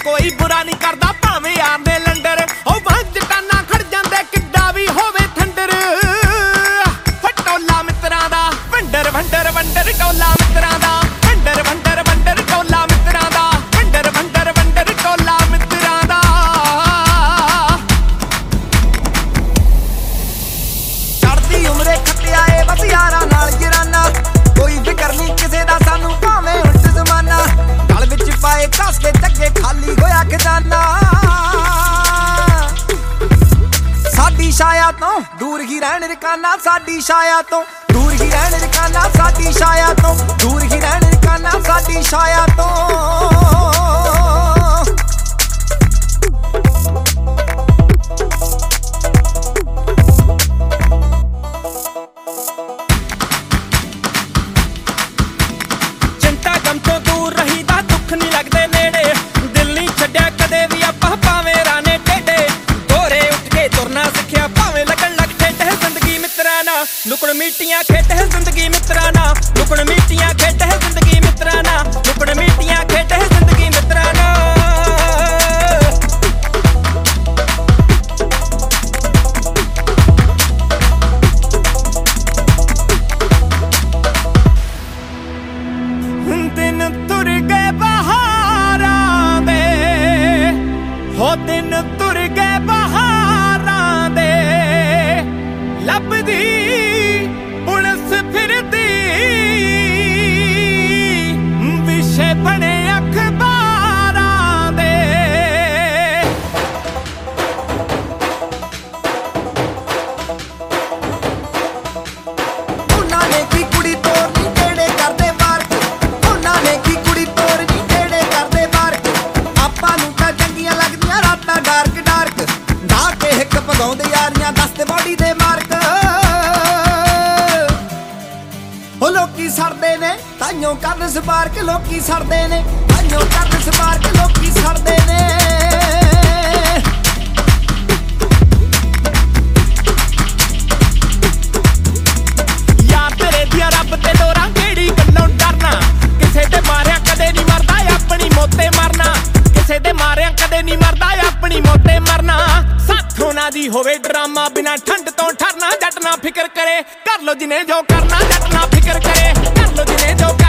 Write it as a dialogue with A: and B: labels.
A: कोई बुरा नहीं करदा भावें यार दे लंडर ओ वंज टाना खड़ जांदे किड्डा भी होवे थंडर टोला मित्रां दा वंडर वंडर वंडर टोला मित्रां दा वंडर वंडर वंडर टोला मित्रां दा वंडर वंडर वंडर टोला मित्रां दा चढ़दी उमरे खट्टिया ए बस यारां नाल जराना कोई फिकर नहीं किसे दा सानू भावें उल्ट जमाना गल विच पाए कस के चगे खाली होया खजाना साडी छाया तो दूर ही रहण रकाना साडी छाया तो दूर ही रहण रकाना साडी छाया तो दूर ही रहण रकाना साडी छाया तो चिंता गम तो दूर रही दा दुख नहीं लगदे नेड़े दिल नहीं छड्या कदे भी आपां भावें राने टेढ़े गोरे उठ के तुरना सिक्ख्या भावें लगन लग ठेठ जिंदगी मित्रा ना लुकड़ मीटियां खेड है जिंदगी मित्रा ना लुकड़ मीटियां खेड है जिंदगी मित्रा ना लुकड़ मीटियां खेड है जिंदगी मित्रा ना दिन तुर गए बहारां दे हो दिन तुर गए बहारां दे लभदी पुलिस फिरदी विषय बने अखबारां दे उन्हां ने की कुड़ी तोड़नी जेड़े करदे मार्क उन्हां ने की कुड़ी तोड़नी जेड़े करदे मार्क आपां नूं तां चंगियां लगदियां रातां डार्क डार्क ढा के हिक भगाउंदे यारियां दसदे बॉडी दे मार्क ओ लोकी सड़दे ने ताइयों करन स्पार्क लोकी सड़दे ने ताइयों करन स्पार्क लोकी सड़दे ने यार तेरे दिया रब ते डोरां केड़ी गल्लों डरना किसे दे मारिया कदे नहीं मरदा अपनी मोते मरना किसे दे मारिया कदे नहीं मरदा अपनी मोते मरना साथों ना दी होवे ड्रामा बिना ठंड तो ठरना जट ना फिकर करे कर लो जिन्हें जो करना जट ना फिकर करे कर लो जिन्हें जो